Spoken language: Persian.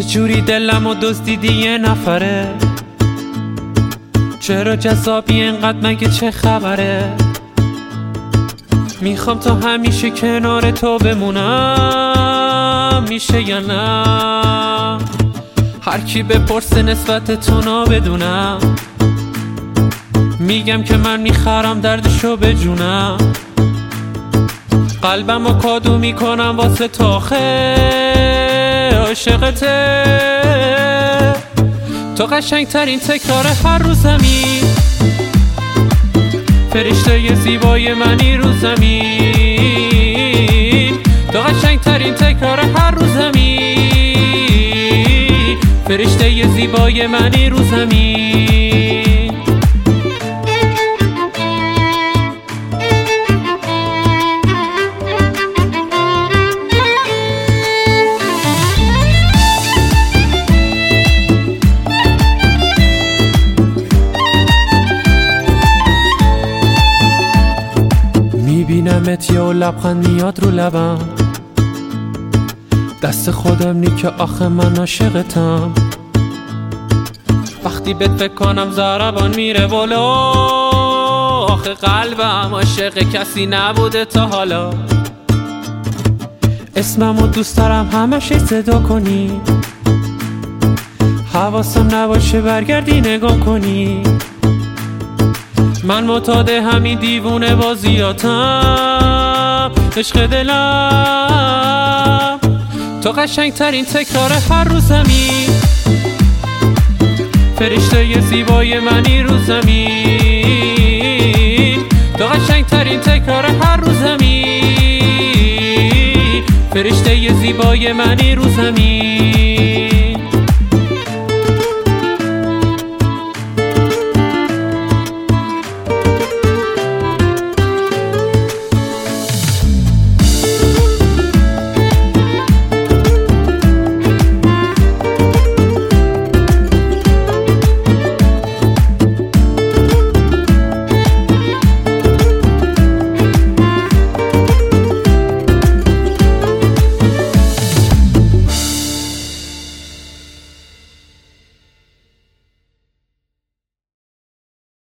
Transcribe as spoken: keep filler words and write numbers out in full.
جوری دلم و دزدیدی یه نفره، چرا جذابی اینقدر، مگه چه خبره؟ میخوام تا همیشه کنار تو بمونم، میشه یا نه؟ هر کی بپرسه نسبت تو نابدونم، میگم که من میخرم دردشو به جونم. قلبم رو کادو میکنم واسه تاخه عاشقته، تو قشنگ ترین تکرار هر روز زمین، فرشته ی زیبای منی رو زمین. تو قشنگ ترین تکرار هر روز زمین، فرشته ی زیبای منی رو زمین. میبینمت یا لبخند میاد رو لبم، دست خودم نی که آخه من عاشقتم. وقتی بهت فکر کنم ضربان میره بالا، آخه قلبم عاشق کسی نبوده تا حالا. اسممو دوست دارم همش صدا کنی، حواسم نباشه برگردی نگاه کنی. من معتاد همین دیوونه بازیاتم، عشق دلم تو قشنگ ترین تکرار هر روز زمین، فرشته ی زیبای منی رو زمین. تو قشنگ ترین تکرار هر روز زمین، فرشته ی زیبای منی رو زمین.